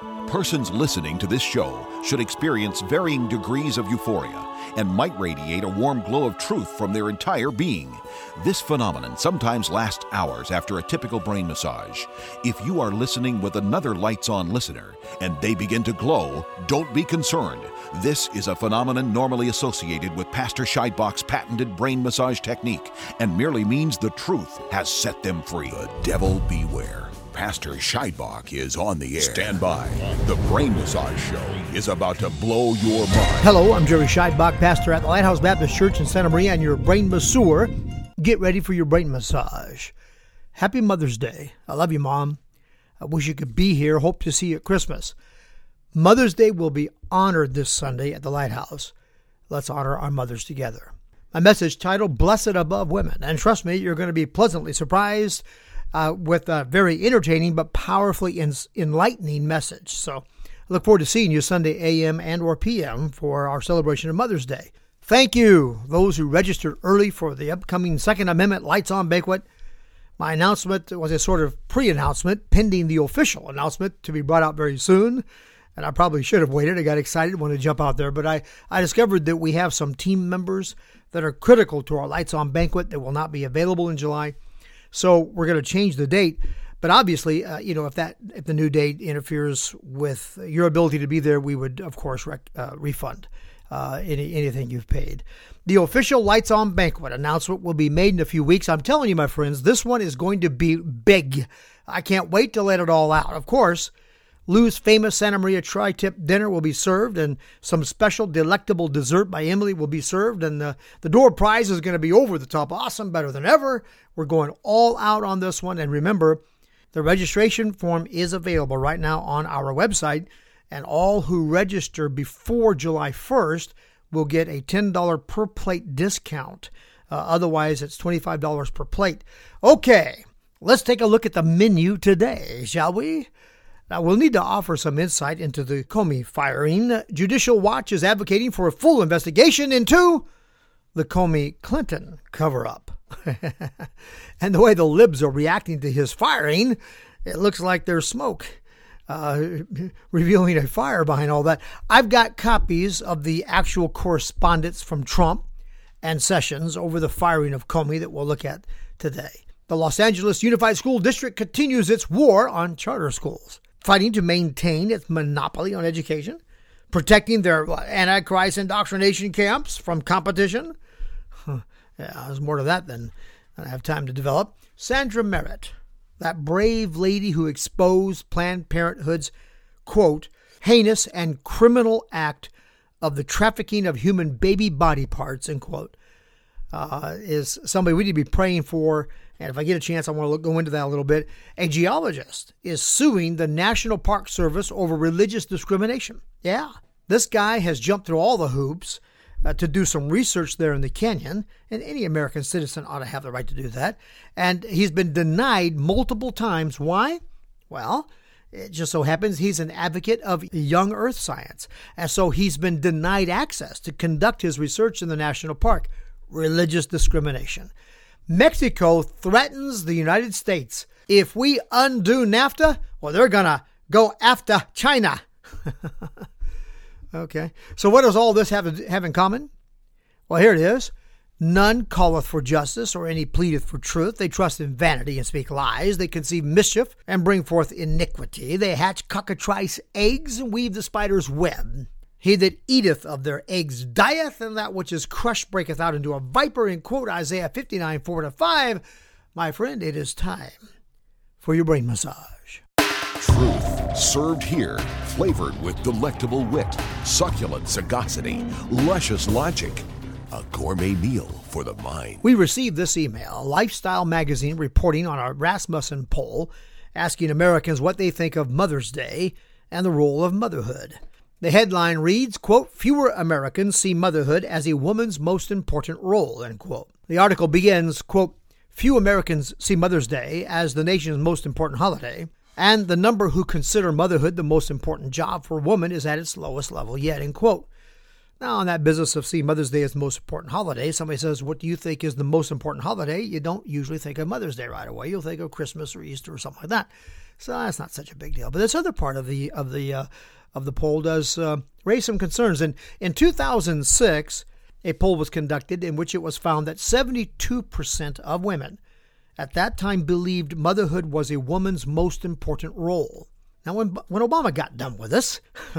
Persons listening to this show should experience varying degrees of euphoria and might radiate a warm glow of truth from their entire being. This phenomenon sometimes lasts hours after a typical brain massage. If you are listening with another Lights On listener and they begin to glow, don't be concerned. This is a phenomenon normally associated with Pastor Scheidbach's patented brain massage technique and merely means the truth has set them free. The devil beware. Pastor Scheidbach is on the air. Stand by. The Brain Massage Show is about to blow your mind. Hello, I'm Jerry Scheidbach, pastor at the Lighthouse Baptist Church in Santa Maria, and your brain masseur. Get ready for your brain massage. Happy Mother's Day. I love you, Mom. I wish you could be here. Hope to see you at Christmas. Mother's Day will be honored this Sunday at the Lighthouse. Let's honor our mothers together. My message titled, Blessed Above Women. And trust me, you're going to be pleasantly surprised with a very entertaining but powerfully enlightening message. So I look forward to seeing you Sunday a.m. and or p.m. for our celebration of Mother's Day. Thank you, those who registered early for the upcoming Second Amendment Lights On banquet. My announcement was a sort of pre-announcement pending the official announcement to be brought out very soon. And I probably should have waited. I got excited, wanted to jump out there. But I discovered that we have some team members that are critical to our Lights On banquet that will not be available in July. So we're going to change the date. But obviously, if the new date interferes with your ability to be there, we would, of course, refund anything you've paid. The official Lights On banquet announcement will be made in a few weeks. I'm telling you, my friends, this one is going to be big. I can't wait to let it all out. Of course, Lou's famous Santa Maria tri-tip dinner will be served, and some special delectable dessert by Emily will be served, and the door prize is going to be over the top awesome, better than ever. We're going all out on this one, and remember, the registration form is available right now on our website, and all who register before July 1st will get a $10 per plate discount. Otherwise, it's $25 per plate. Okay, let's take a look at the menu today, shall we? Now, we'll need to offer some insight into the Comey firing. Judicial Watch is advocating for a full investigation into the Comey-Clinton cover-up. And the way the libs are reacting to his firing, it looks like there's smoke, revealing a fire behind all that. I've got copies of the actual correspondence from Trump and Sessions over the firing of Comey that we'll look at today. The Los Angeles Unified School District continues its war on charter schools, fighting to maintain its monopoly on education, protecting their Antichrist indoctrination camps from competition. Yeah, there's more to that than I have time to develop. Sandra Merritt, that brave lady who exposed Planned Parenthood's, quote, heinous and criminal act of the trafficking of human baby body parts, end quote, is somebody we need to be praying for. And if I get a chance, I want to go into that a little bit. A geologist is suing the National Park Service over religious discrimination. Yeah, this guy has jumped through all the hoops to do some research there in the canyon, and any American citizen ought to have the right to do that. And he's been denied multiple times. Why? Well, it just so happens he's an advocate of young earth science, and so he's been denied access to conduct his research in the national park. Religious discrimination. Mexico threatens the United States. If we undo NAFTA, well, they're going to go after China. Okay. So what does all this have in common? Well, here it is. None calleth for justice, or any pleadeth for truth. They trust in vanity and speak lies. They conceive mischief and bring forth iniquity. They hatch cockatrice eggs and weave the spider's web. He that eateth of their eggs dieth, and that which is crushed breaketh out into a viper, in quote Isaiah 59:4-5. My friend, it is time for your brain massage. Truth served here, flavored with delectable wit, succulent sagacity, luscious logic. A gourmet meal for the mind. We received this email, Lifestyle Magazine reporting on a Rasmussen poll, asking Americans what they think of Mother's Day and the role of motherhood. The headline reads, quote, fewer Americans see motherhood as a woman's most important role, end quote. The article begins, quote, few Americans see Mother's Day as the nation's most important holiday, and the number who consider motherhood the most important job for a woman is at its lowest level yet, end quote. Now, on that business of seeing Mother's Day as the most important holiday, somebody says, what do you think is the most important holiday? You don't usually think of Mother's Day right away. You'll think of Christmas or Easter or something like that. So that's not such a big deal. But this other part of the poll does raise some concerns. And in 2006, a poll was conducted in which it was found that 72% of women at that time believed motherhood was a woman's most important role. Now, when Obama got done with us,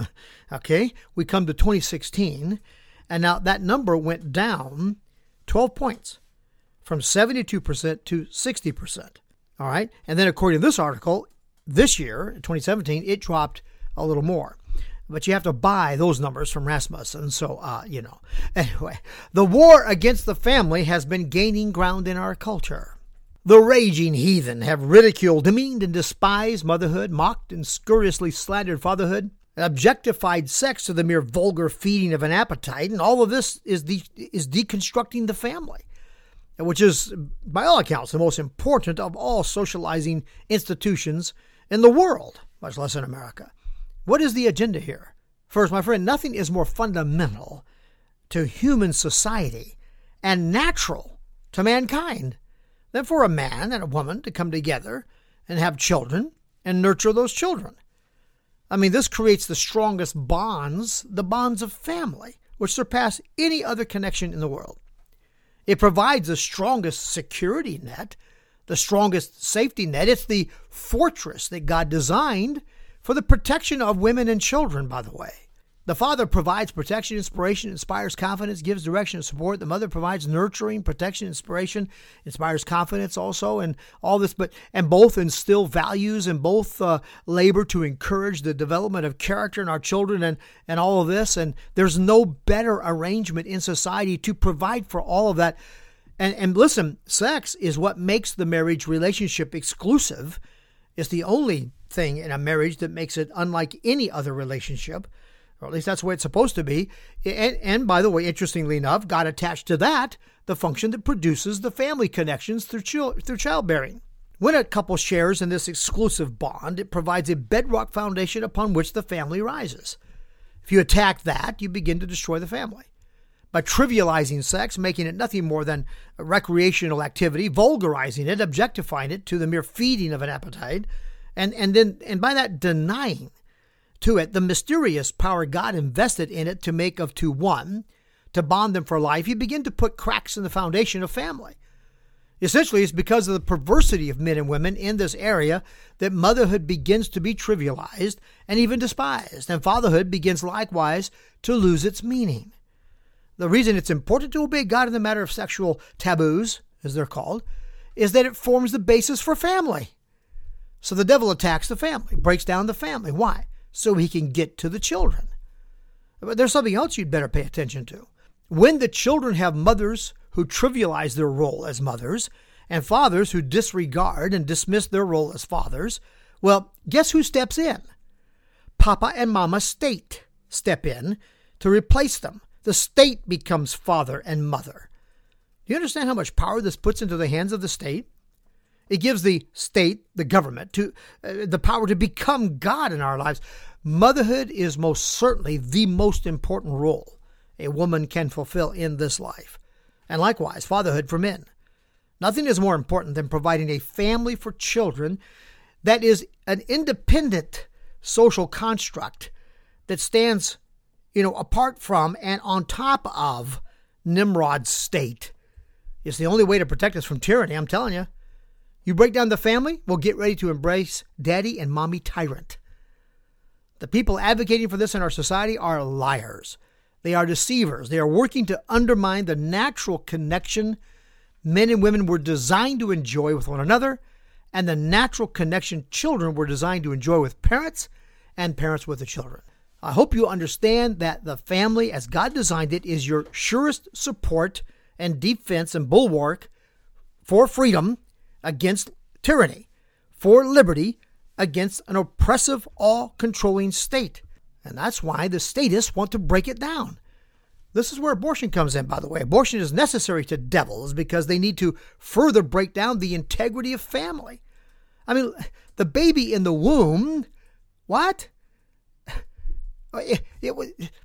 okay, we come to 2016, and now that number went down 12 points from 72% to 60%. All right. And then according to this article, this year, 2017, it dropped a little more. But you have to buy those numbers from Rasmussen. So, Anyway, the war against the family has been gaining ground in our culture. The raging heathen have ridiculed, demeaned, and despised motherhood, mocked and scurrilously slandered fatherhood, objectified sex to the mere vulgar feeding of an appetite, and all of this is deconstructing the family, which is, by all accounts, the most important of all socializing institutions in the world, much less in America. What is the agenda here? First, my friend, nothing is more fundamental to human society and natural to mankind than for a man and a woman to come together and have children and nurture those children. I mean, this creates the strongest bonds, the bonds of family, which surpass any other connection in the world. It provides the strongest security net, the strongest safety net. It's the fortress that God designed for the protection of women and children, by the way. The father provides protection, inspiration, inspires confidence, gives direction and support. The mother provides nurturing, protection, inspiration, inspires confidence also, and all this. And both instill values and both labor to encourage the development of character in our children and all of this. And there's no better arrangement in society to provide for all of that. And listen, sex is what makes the marriage relationship exclusive. It's the only thing in a marriage that makes it unlike any other relationship. Or at least that's the way it's supposed to be. And by the way, interestingly enough, God attached to that the function that produces the family connections through childbearing. When a couple shares in this exclusive bond, it provides a bedrock foundation upon which the family rises. If you attack that, you begin to destroy the family. By trivializing sex, making it nothing more than a recreational activity, vulgarizing it, objectifying it to the mere feeding of an appetite, and by that denying to it the mysterious power God invested in it to make of two one, to bond them for life, you begin to put cracks in the foundation of family. Essentially, it's because of the perversity of men and women in this area that motherhood begins to be trivialized and even despised, and fatherhood begins likewise to lose its meaning. The reason it's important to obey God in the matter of sexual taboos, as they're called, is that it forms the basis for family. So the devil attacks the family, breaks down the family. Why? So he can get to the children. But there's something else you'd better pay attention to. When the children have mothers who trivialize their role as mothers and fathers who disregard and dismiss their role as fathers, well, guess who steps in? Papa and Mama State step in to replace them. The state becomes father and mother. Do you understand how much power this puts into the hands of the state? It gives the state, the government, the power to become God in our lives. Motherhood is most certainly the most important role a woman can fulfill in this life. And likewise, fatherhood for men. Nothing is more important than providing a family for children that is an independent social construct that stands, apart from and on top of Nimrod's state. It's the only way to protect us from tyranny, I'm telling you. You break down the family, we'll get ready to embrace daddy and mommy tyrant. The people advocating for this in our society are liars. They are deceivers. They are working to undermine the natural connection men and women were designed to enjoy with one another, and the natural connection children were designed to enjoy with parents and parents with the children. I hope you understand that the family, as God designed it, is your surest support and defense and bulwark for freedom against tyranny, for liberty against an oppressive, all-controlling state. And that's why the statists want to break it down. This is where abortion comes in, by the way. Abortion is necessary to devils because they need to further break down the integrity of family. I mean, the baby in the womb, what?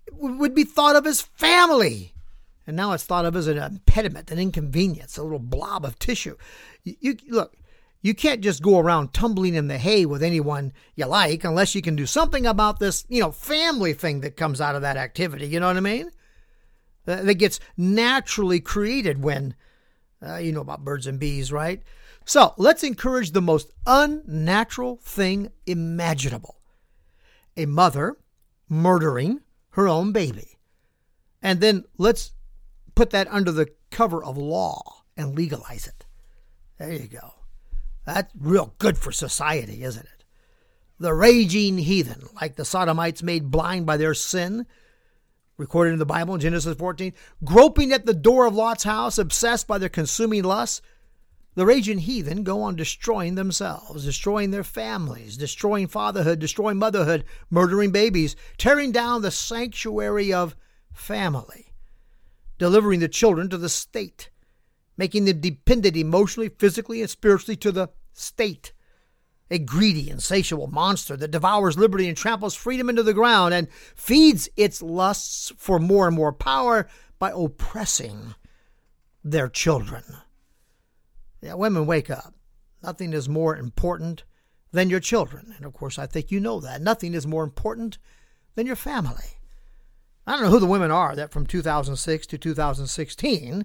would be thought of as family. And now it's thought of as an impediment, an inconvenience, a little blob of tissue. Look, you can't just go around tumbling in the hay with anyone you like unless you can do something about this, family thing that comes out of that activity. You know what I mean? That gets naturally created when, you know about birds and bees, right? So let's encourage the most unnatural thing imaginable. A mother murdering her own baby. And then let's put that under the cover of law and legalize it. There you go. That's real good for society, isn't it? The raging heathen, like the Sodomites made blind by their sin, recorded in the Bible in Genesis 14, groping at the door of Lot's house, obsessed by their consuming lusts, the raging heathen go on destroying themselves, destroying their families, destroying fatherhood, destroying motherhood, murdering babies, tearing down the sanctuary of family, delivering the children to the state, making them dependent emotionally, physically, and spiritually to the state. A greedy, insatiable monster that devours liberty and tramples freedom into the ground and feeds its lusts for more and more power by oppressing their children. Yeah, women, wake up. Nothing is more important than your children. And of course, I think you know that. Nothing is more important than your family. I don't know who the women are that from 2006 to 2016,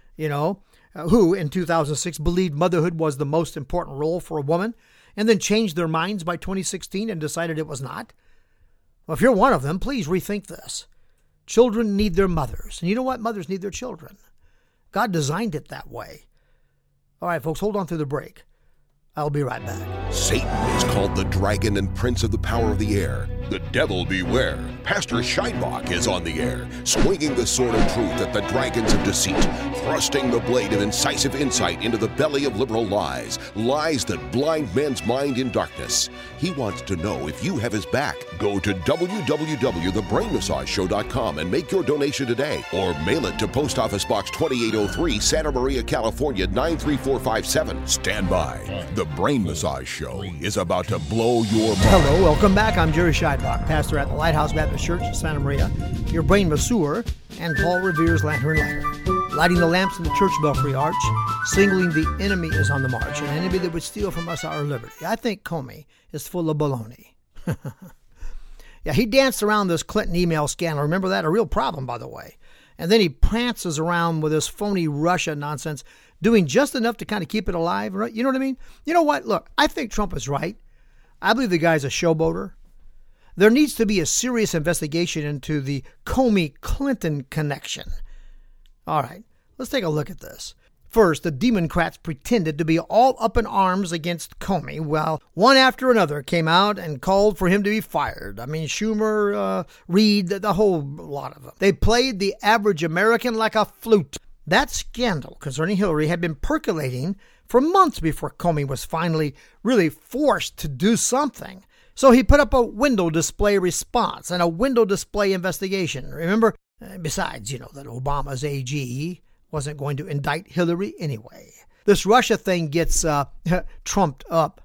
who in 2006 believed motherhood was the most important role for a woman and then changed their minds by 2016 and decided it was not. Well, if you're one of them, please rethink this. Children need their mothers. And you know what? Mothers need their children. God designed it that way. All right, folks, hold on through the break. I'll be right back. Satan is called the dragon and prince of the power of the air. The devil beware. Pastor Scheidbach is on the air, swinging the sword of truth at the dragons of deceit, thrusting the blade of incisive insight into the belly of liberal lies, lies that blind men's mind in darkness. He wants to know if you have his back. Go to www.thebrainmassageshow.com and make your donation today, or mail it to Post Office Box 2803, Santa Maria, California 93457. Stand by. The Brain Massage Show is about to blow your mind. Hello, welcome back. I'm Jerry Scheidbach, pastor at the Lighthouse Baptist Church in Santa Maria, your brain masseur, and Paul Revere's lantern lighter. Lighting the lamps in the church belfry arch, signaling the enemy is on the march, an enemy that would steal from us our liberty. I think Comey is full of baloney. Yeah, he danced around this Clinton email scandal. Remember that? A real problem, by the way. And then he prances around with this phony Russia nonsense, doing just enough to kind of keep it alive. Right? You know what I mean? You know what? Look, I think Trump is right. I believe the guy's a showboater. There needs to be a serious investigation into the Comey-Clinton connection. All right, let's take a look at this. First, the Democrats pretended to be all up in arms against Comey, while one after another came out and called for him to be fired. I mean, Schumer, Reid, the whole lot of them. They played the average American like a flute. That scandal concerning Hillary had been percolating for months before Comey was finally really forced to do something. So he put up a window display response and a window display investigation. Remember? Besides, that Obama's AG wasn't going to indict Hillary anyway. This Russia thing gets trumped up.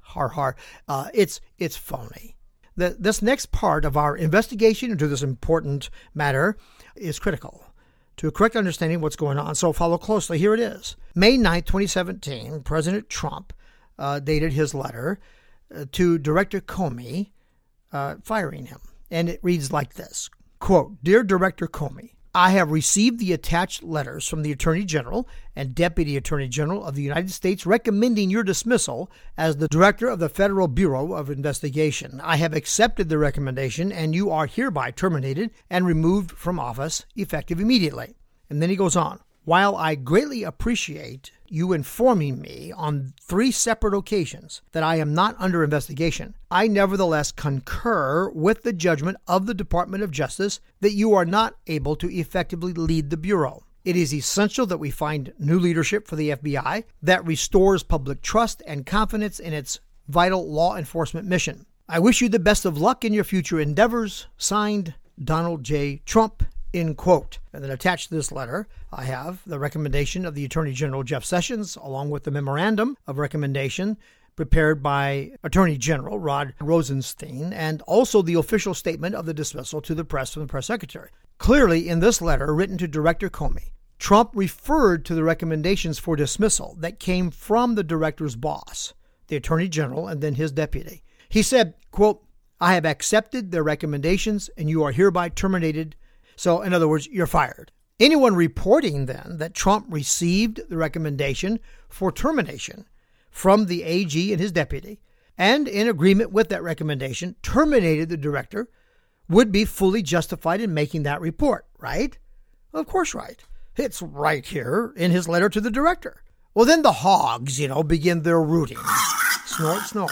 It's phony. This next part of our investigation into this important matter is critical to a correct understanding of what's going on. So follow closely. Here it is. May 9th, 2017, President Trump dated his letter to Director Comey, firing him. And it reads like this, quote, "Dear Director Comey, I have received the attached letters from the Attorney General and Deputy Attorney General of the United States recommending your dismissal as the Director of the Federal Bureau of Investigation. I have accepted the recommendation, and you are hereby terminated and removed from office effective immediately." And then he goes on. "While I greatly appreciate you informing me on 3 separate occasions that I am not under investigation, I nevertheless concur with the judgment of the Department of Justice that you are not able to effectively lead the Bureau. It is essential that we find new leadership for the FBI that restores public trust and confidence in its vital law enforcement mission. I wish you the best of luck in your future endeavors. Signed, Donald J. Trump." End quote. And then attached to this letter, I have the recommendation of the Attorney General Jeff Sessions, along with the memorandum of recommendation prepared by Attorney General Rod Rosenstein, and also the official statement of the dismissal to the press from the press secretary. Clearly, in this letter written to Director Comey, Trump referred to the recommendations for dismissal that came from the director's boss, the Attorney General, and then his deputy. He said, quote, "I have accepted their recommendations and you are hereby terminated." So, in other words, you're fired. Anyone reporting then that Trump received the recommendation for termination from the AG and his deputy, and in agreement with that recommendation, terminated the director, would be fully justified in making that report, right? Of course, right. It's right here in his letter to the director. Well, then the hogs, begin their rooting. Snort, snort.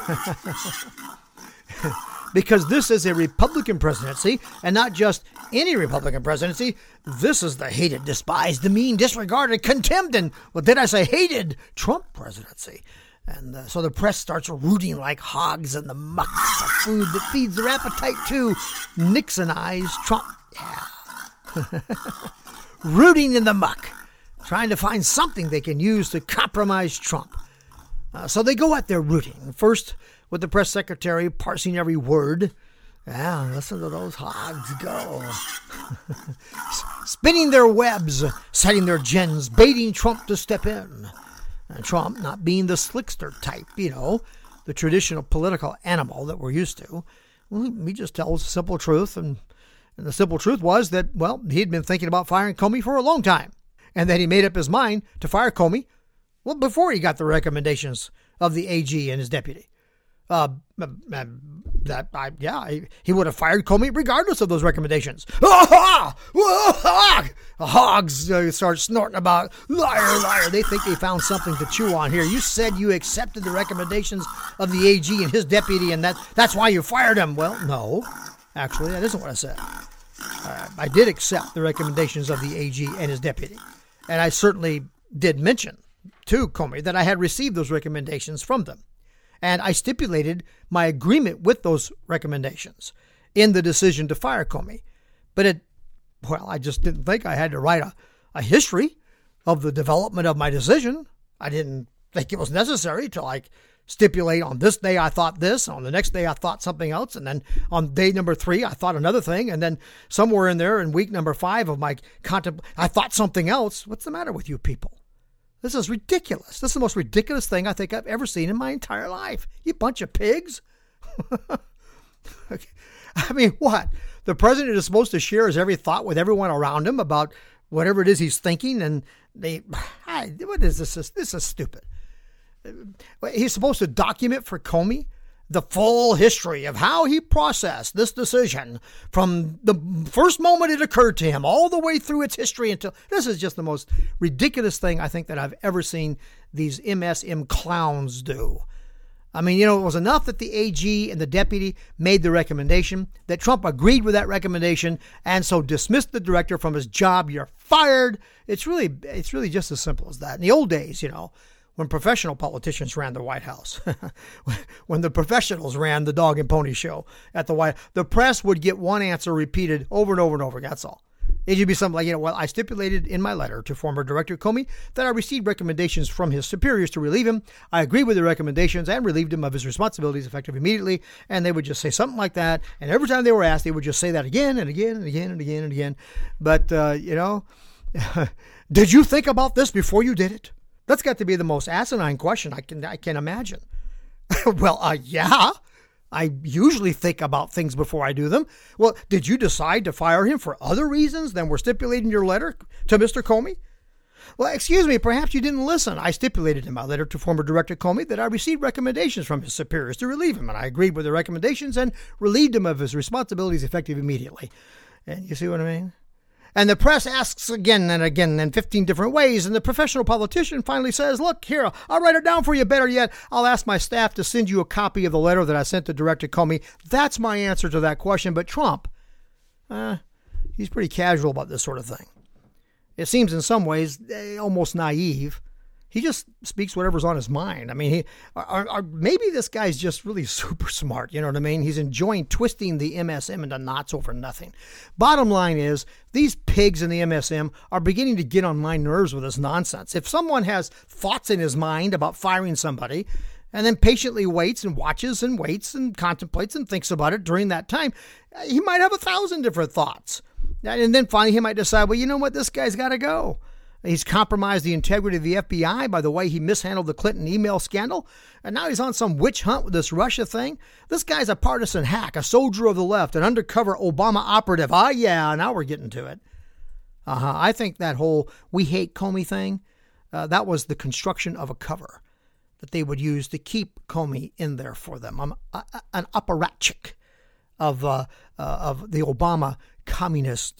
Because this is a Republican presidency, and not just any Republican presidency. This is the hated, despised, demeaned, disregarded, contemned, and, hated Trump presidency. And so the press starts rooting like hogs in the muck of food that feeds their appetite to Nixonize Trump. Yeah. Rooting in the muck, trying to find something they can use to compromise Trump. So they go at their rooting. First, with the press secretary parsing every word. Yeah, listen to those hogs go. Spinning their webs, setting their gins, baiting Trump to step in. And Trump, not being the slickster type, the traditional political animal that we're used to, well, he just tells the simple truth. And the simple truth was that, he'd been thinking about firing Comey for a long time. And that he made up his mind to fire Comey, before he got the recommendations of the AG and his deputy. He would have fired Comey regardless of those recommendations. Hogs start snorting about, liar, liar. They think they found something to chew on here. You said you accepted the recommendations of the AG and his deputy, and that's why you fired him. Well, no, actually, that isn't what I said. I did accept the recommendations of the AG and his deputy, and I certainly did mention to Comey that I had received those recommendations from them. And I stipulated my agreement with those recommendations in the decision to fire Comey. But I just didn't think I had to write a history of the development of my decision. I didn't think it was necessary to stipulate on this day I thought this, on the next day I thought something else, and then on day number 3 I thought another thing, and then somewhere in there in week number 5 of my I thought something else. What's the matter with you people? This is ridiculous. This is the most ridiculous thing I think I've ever seen in my entire life. You bunch of pigs. I mean, what? The president is supposed to share his every thought with everyone around him about whatever it is he's thinking, and what is this? This is stupid. He's supposed to document for Comey the full history of how he processed this decision from the first moment it occurred to him all the way through its history until this is just the most ridiculous thing I think that I've ever seen these MSM clowns do. I mean, it was enough that the AG and the deputy made the recommendation, that Trump agreed with that recommendation, and so dismissed the director from his job. You're fired. It's really just as simple as that. In the old days, when professional politicians ran the White House, when the professionals ran the dog and pony show at the White House, the press would get one answer repeated over and over and over. That's all. It would be something like, I stipulated in my letter to former Director Comey that I received recommendations from his superiors to relieve him. I agreed with the recommendations and relieved him of his responsibilities effective immediately. And they would just say something like that. And every time they were asked, they would just say that again and again and again and again and again. But, did you think about this before you did it? That's got to be the most asinine question I can imagine. Well, yeah, I usually think about things before I do them. Well, did you decide to fire him for other reasons than were stipulated in your letter to Mr. Comey? Well, excuse me, perhaps you didn't listen. I stipulated in my letter to former Director Comey that I received recommendations from his superiors to relieve him, and I agreed with the recommendations and relieved him of his responsibilities effective immediately. And you see what I mean? And the press asks again and again in 15 different ways. And the professional politician finally says, look, here, I'll write it down for you. Better yet, I'll ask my staff to send you a copy of the letter that I sent to Director Comey. That's my answer to that question. But Trump, he's pretty casual about this sort of thing. It seems in some ways almost naive. He just speaks whatever's on his mind. I mean, maybe this guy's just really super smart. You know what I mean? He's enjoying twisting the MSM into knots over nothing. Bottom line is, these pigs in the MSM are beginning to get on my nerves with this nonsense. If someone has thoughts in his mind about firing somebody and then patiently waits and watches and waits and contemplates and thinks about it during that time, he might have 1,000 different thoughts. And then finally he might decide, well, you know what? This guy's got to go. He's compromised the integrity of the FBI by the way he mishandled the Clinton email scandal. And now he's on some witch hunt with this Russia thing. This guy's a partisan hack, a soldier of the left, an undercover Obama operative. Ah, yeah, now we're getting to it. I think that whole "we hate Comey" thing, that was the construction of a cover that they would use to keep Comey in there for them. An apparatchik of the Obama communist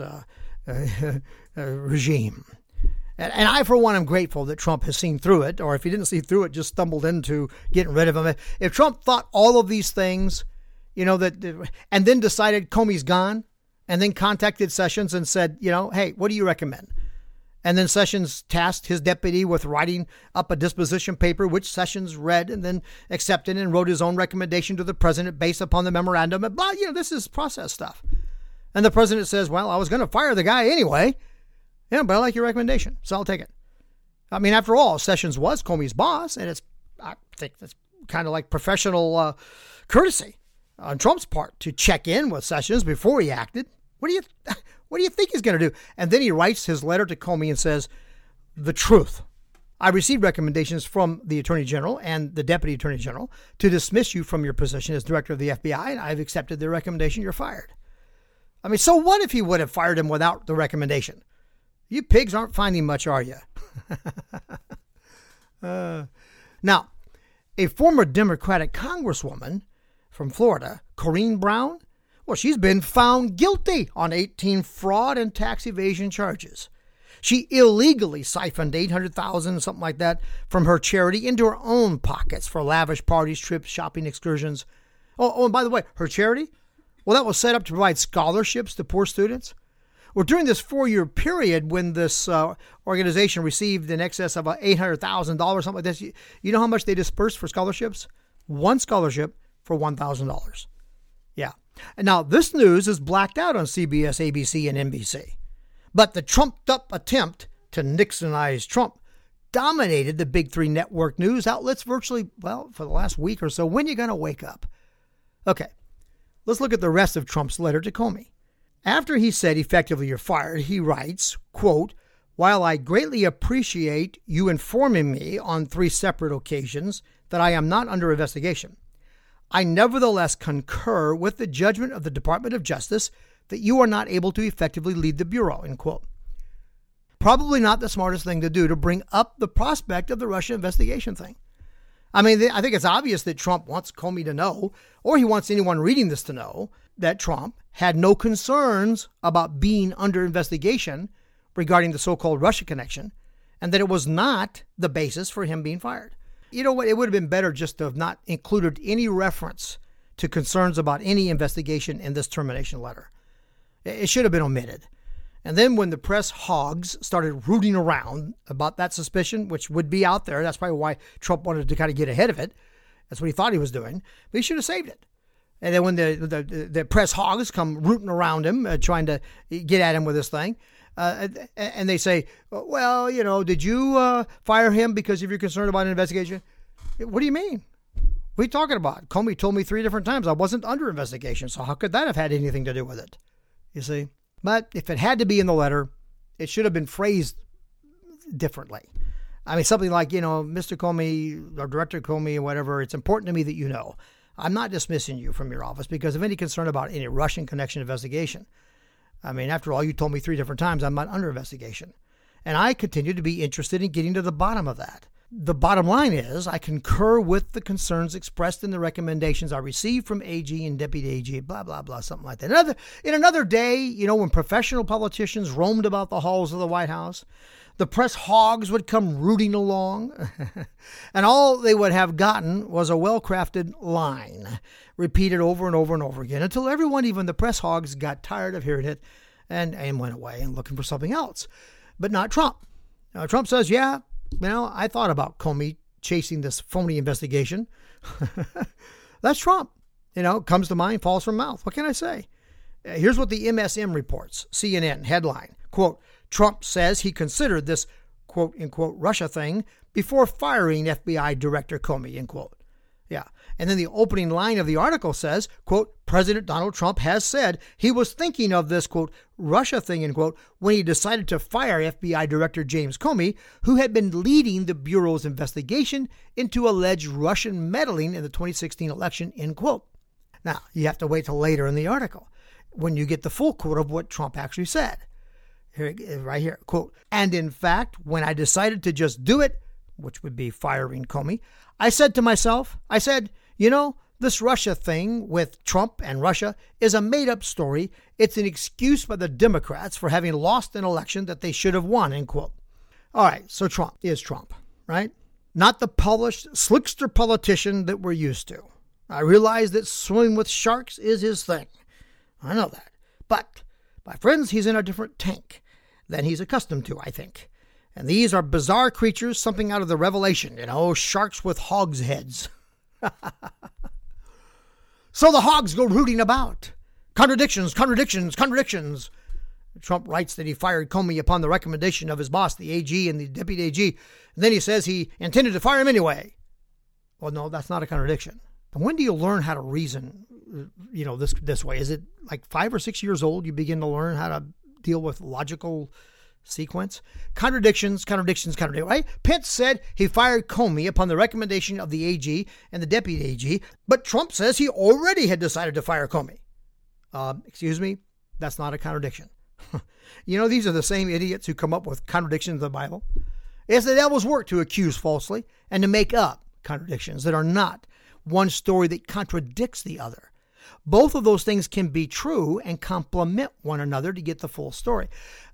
regime. And I, for one, am grateful that Trump has seen through it, or if he didn't see through it, just stumbled into getting rid of him. If Trump thought all of these things, and then decided Comey's gone, and then contacted Sessions and said, hey, what do you recommend? And then Sessions tasked his deputy with writing up a disposition paper, which Sessions read and then accepted and wrote his own recommendation to the president based upon the memorandum. And blah, this is process stuff. And the president says, well, I was going to fire the guy anyway. Yeah, but I like your recommendation, so I'll take it. I mean, after all, Sessions was Comey's boss, and I think that's kind of like professional courtesy on Trump's part to check in with Sessions before he acted. What do you think he's going to do? And then he writes his letter to Comey and says, the truth. I received recommendations from the Attorney General and the Deputy Attorney General to dismiss you from your position as Director of the FBI, and I've accepted their recommendation. You're fired. I mean, so what if he would have fired him without the recommendation? You pigs aren't finding much, are you? Now, a former Democratic Congresswoman from Florida, Corrine Brown, well, she's been found guilty on 18 fraud and tax evasion charges. She illegally siphoned $800,000, something like that, from her charity into her own pockets for lavish parties, trips, shopping excursions. Oh, and by the way, her charity? Well, that was set up to provide scholarships to poor students. Well, during this 4-year period when this organization received in excess of $800,000, something like this, you know how much they dispersed for scholarships? One scholarship for $1,000. Yeah. And now this news is blacked out on CBS, ABC, and NBC. But the trumped-up attempt to Nixonize Trump dominated the big three network news outlets virtually, well, for the last week or so. When are you going to wake up? Okay, let's look at the rest of Trump's letter to Comey. After he said, effectively, you're fired, he writes, quote, while I greatly appreciate you informing me on 3 separate occasions that I am not under investigation, I nevertheless concur with the judgment of the Department of Justice that you are not able to effectively lead the Bureau, end quote. Probably not the smartest thing to do to bring up the prospect of the Russia investigation thing. I mean, I think it's obvious that Trump wants Comey to know, or he wants anyone reading this to know, that Trump had no concerns about being under investigation regarding the so-called Russia connection, and that it was not the basis for him being fired. You know what? It would have been better just to have not included any reference to concerns about any investigation in this termination letter. It should have been omitted. And then when the press hogs started rooting around about that suspicion, which would be out there, that's probably why Trump wanted to kind of get ahead of it. That's what he thought he was doing. But he should have saved it. And then when the press hogs come rooting around him, trying to get at him with this thing, and they say, well, did you fire him because of your concern about an investigation? What do you mean? What are you talking about? Comey told me 3 different times I wasn't under investigation, so how could that have had anything to do with it? You see? But if it had to be in the letter, it should have been phrased differently. I mean, something like, Mr. Comey or Director Comey or whatever, it's important to me that you know, I'm not dismissing you from your office because of any concern about any Russian connection investigation. I mean, after all, you told me 3 different times I'm not under investigation. And I continue to be interested in getting to the bottom of that. The bottom line is I concur with the concerns expressed in the recommendations I received from AG and Deputy AG, blah, blah, blah, something like that. In another day, when professional politicians roamed about the halls of the White House, the press hogs would come rooting along, and all they would have gotten was a well-crafted line, repeated over and over and over again, until everyone, even the press hogs, got tired of hearing it and went away and looking for something else. But not Trump. Now, Trump says, yeah, I thought about Comey chasing this phony investigation. That's Trump. Comes to mind, falls from mouth. What can I say? Here's what the MSM reports. CNN headline, quote, Trump says he considered this, quote, unquote, Russia thing before firing FBI Director Comey, end quote. Yeah. And then the opening line of the article says, quote, President Donald Trump has said he was thinking of this, quote, Russia thing, end quote, when he decided to fire FBI Director James Comey, who had been leading the Bureau's investigation into alleged Russian meddling in the 2016 election, end quote. Now, you have to wait till later in the article when you get the full quote of what Trump actually said. Here, right here, quote, and in fact, when I decided to just do it, which would be firing Comey, I said to myself, you know, this Russia thing with Trump and Russia is a made-up story. It's an excuse by the Democrats for having lost an election that they should have won, end quote. All right, so Trump is Trump, right? Not the polished, slickster politician that we're used to. I realize that swimming with sharks is his thing. I know that. But, my friends, he's in a different tank than he's accustomed to, I think. And these are bizarre creatures, something out of the Revelation, sharks with hogs' heads. So the hogs go rooting about. Contradictions. Trump writes that he fired Comey upon the recommendation of his boss, the AG and the deputy AG. And then he says he intended to fire him anyway. Well, no, that's not a contradiction. And when do you learn how to reason, this way? Is it like 5 or 6 years old you begin to learn how to deal with logical sequence? Contradictions, right? Pence said he fired Comey upon the recommendation of the AG and the deputy AG, but Trump says he already had decided to fire Comey. Excuse me? That's not a contradiction. These are the same idiots who come up with contradictions in the Bible. It's the devil's work to accuse falsely and to make up contradictions that are not one story that contradicts the other. Both of those things can be true and complement one another to get the full story.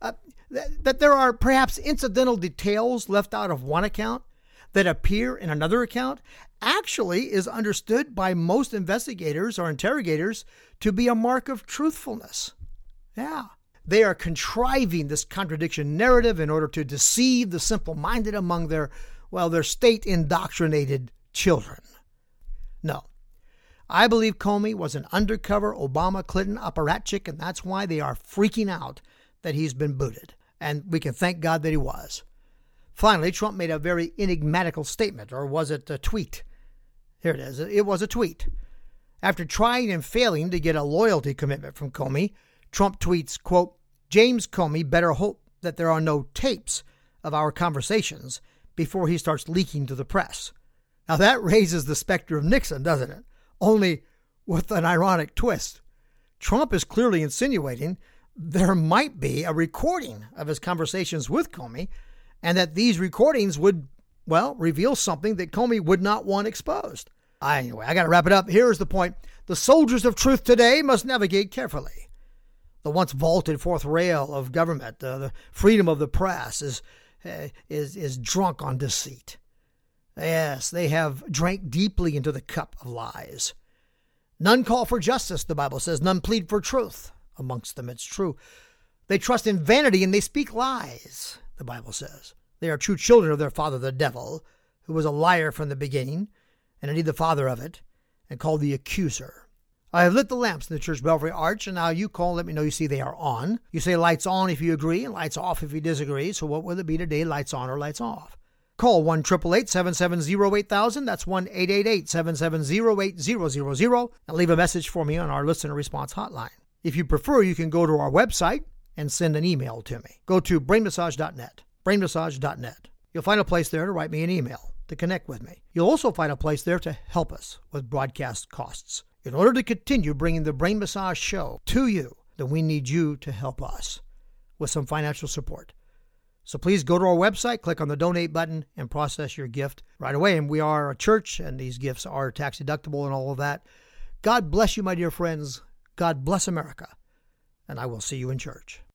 That there are perhaps incidental details left out of one account that appear in another account actually is understood by most investigators or interrogators to be a mark of truthfulness. Yeah. They are contriving this contradiction narrative in order to deceive the simple-minded among their state-indoctrinated children. No. I believe Comey was an undercover Obama-Clinton apparatchik, and that's why they are freaking out that he's been booted. And we can thank God that he was. Finally, Trump made a very enigmatical statement, or was it a tweet? Here it is. It was a tweet. After trying and failing to get a loyalty commitment from Comey, Trump tweets, quote, James Comey better hope that there are no tapes of our conversations before he starts leaking to the press. Now that raises the specter of Nixon, doesn't it? Only with an ironic twist. Trump is clearly insinuating there might be a recording of his conversations with Comey, and that these recordings would, reveal something that Comey would not want exposed. Anyway, I got to wrap it up. Here's the point. The soldiers of truth today must navigate carefully. The once vaulted fourth rail of government, the freedom of the press, is drunk on deceit. Yes, they have drank deeply into the cup of lies. None call for justice, the Bible says. None plead for truth. Amongst them, it's true. They trust in vanity and they speak lies, the Bible says. They are true children of their father, the devil, who was a liar from the beginning, and indeed the father of it, and called the accuser. I have lit the lamps in the church belfry arch, and now you call and let me know you see they are on. You say lights on if you agree, and lights off if you disagree. So what will it be today, lights on or lights off? Call 1-888-770-8000. That's 1-888-770-8000, and leave a message for me on our listener response hotline. If you prefer, you can go to our website and send an email to me. Go to brainmassage.net, brainmassage.net. You'll find a place there to write me an email, to connect with me. You'll also find a place there to help us with broadcast costs. In order to continue bringing the Brain Massage Show to you, then we need you to help us with some financial support. So please go to our website, click on the donate button, and process your gift right away. And we are a church, and these gifts are tax deductible and all of that. God bless you, my dear friends. God bless America. And I will see you in church.